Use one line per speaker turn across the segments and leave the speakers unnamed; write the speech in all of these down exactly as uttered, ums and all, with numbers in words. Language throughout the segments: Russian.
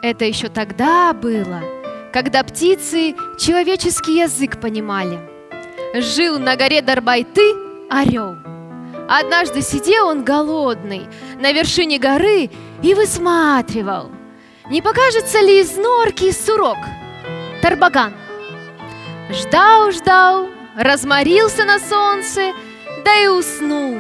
Это еще тогда было, когда птицы человеческий язык понимали. Жил на горе Дарбайты орел. Однажды сидел он голодный на вершине горы и высматривал, не покажется ли из норки сурок, тарбаган. Ждал-ждал, разморился на солнце, да и уснул.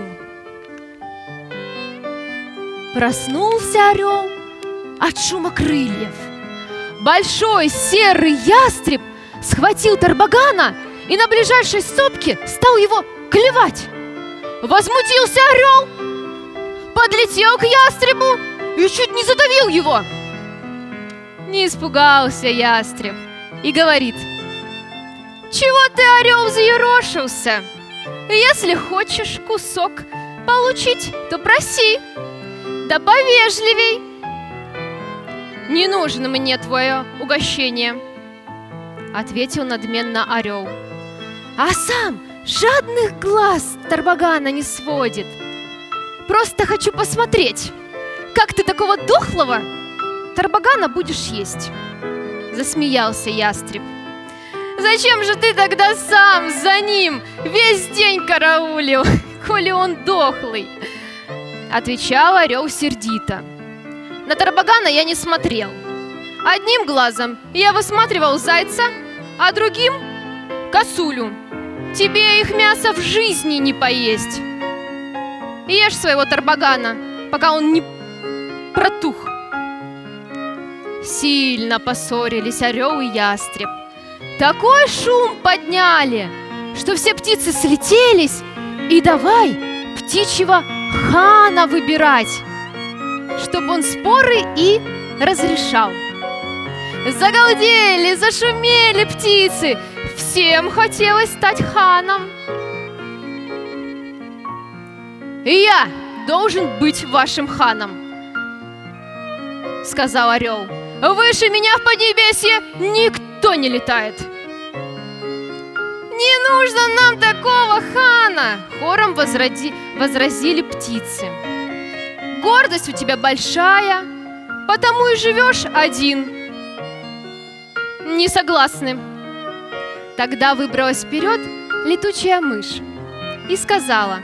Проснулся орел от шума крыльев. Большой серый ястреб схватил тарбагана и на ближайшей сопке стал его клевать. Возмутился орел, подлетел к ястребу и чуть не задавил его. Не испугался ястреб и говорит: «Чего ты, орел, взъерошился? Если хочешь кусок получить, то проси, да повежливей. Не нужно мне твое угощение», — ответил надменно орел, а сам жадных глаз тарбагана не сводит. «Просто хочу посмотреть, как ты такого дохлого тарбагана будешь есть», — засмеялся ястреб. «Зачем же ты тогда сам за ним весь день караулил, коли он дохлый?» — отвечал орел сердито. «На тарбагана я не смотрел. Одним глазом я высматривал зайца, а другим — косулю. Тебе их мясо в жизни не поесть. Ешь своего тарбагана, пока он не протух». Сильно поссорились орел и ястреб. Такой шум подняли, что все птицы слетелись и давай птичьего хана выбирать, чтоб он споры и разрешал. Загалдели, зашумели птицы, всем хотелось стать ханом. «Я должен быть вашим ханом», — сказал орел. «Выше меня в поднебесье никто не летает». «Не нужно нам такого хана!» — хором возради... возразили птицы. «Гордость у тебя большая, потому и живешь один». «Не согласны». Тогда выбралась вперед летучая мышь и сказала: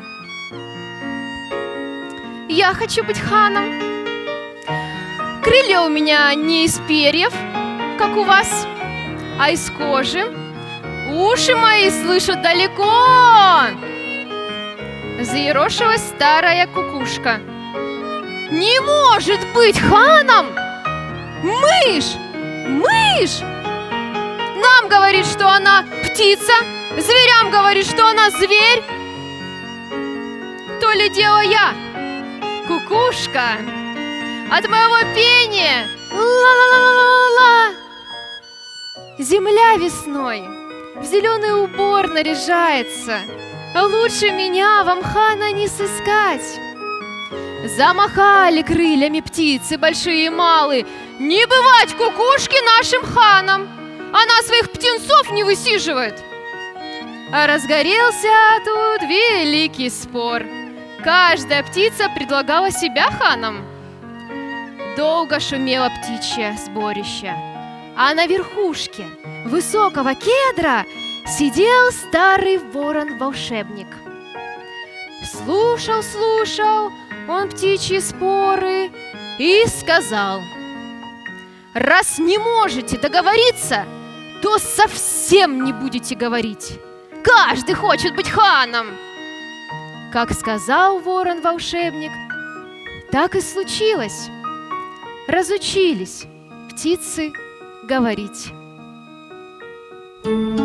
«Я хочу быть ханом. Крылья у меня не из перьев, как у вас, а из кожи. Уши мои слышат далеко». Заерошилась старая кукушка. «Не может быть ханом мышь! Мышь! Нам говорит, что она птица, зверям говорит, что она зверь. То ли дело я, кукушка, от моего пения ла-ла-ла-ла-ла. Земля весной в зеленый убор наряжается, лучше меня вам хана не сыскать». Замахали крыльями птицы, большие и малые. «Не бывать кукушке нашим ханом! Она своих птенцов не высиживает!» А разгорелся тут великий спор. Каждая птица предлагала себя ханом. Долго шумело птичье сборище, а на верхушке высокого кедра сидел старый ворон-волшебник. Слушал, слушал он птичьи споры и сказал: «Раз не можете договориться, то совсем не будете говорить. Каждый хочет быть ханом». Как сказал ворон-волшебник, так и случилось. Разучились птицы говорить.